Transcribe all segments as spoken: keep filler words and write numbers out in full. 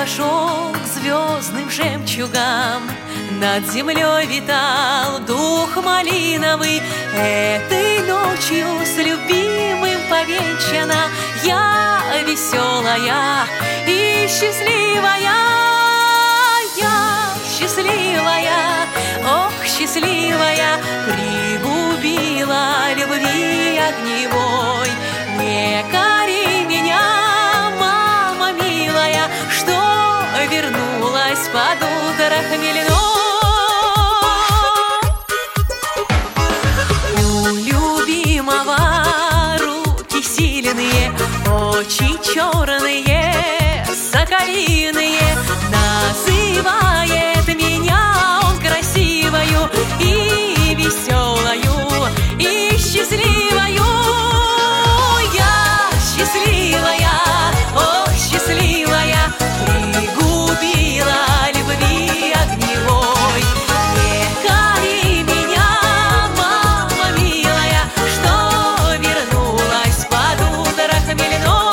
подошел к звездным жемчугам, над землей витал дух малиновый. Этой ночью с любимым повенчана я веселая и счастливая. Я счастливая, ох, счастливая, пригубила любви огневой. Не кори меня, мама милая, что вернулась под утро хмельной. У любимого руки сильные, очи черные, соколиные. Называет меня он красивою и веселою, и счастливою. Я счастливая, ох, счастливая, пригубила любви огневой. Не кори меня, мама милая, что вернулась под утро хмельной.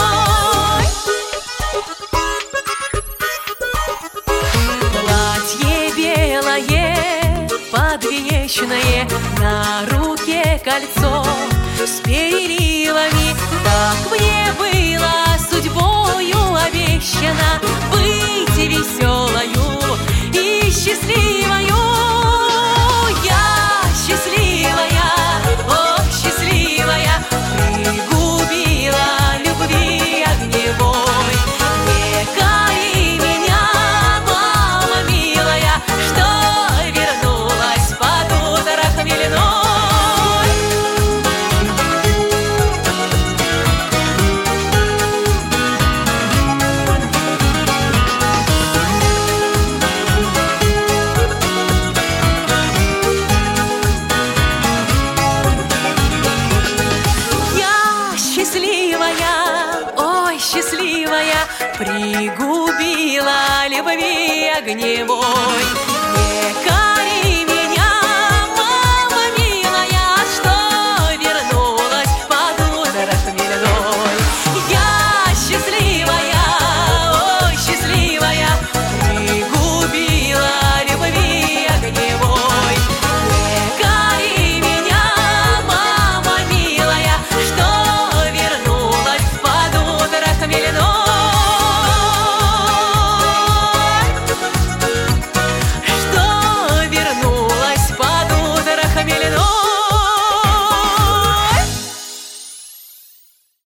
Платье белое, подвенечное, на руке кольцо с переливами. Так мне было судьбою обещано быть веселою и счастливою. Я счастливая, ох, счастливая, пригубила любви огневой. Не кори меня, мама милая, что вернулась под утро хмельной. Счастливая, ой, счастливая, пригубила любви огневой.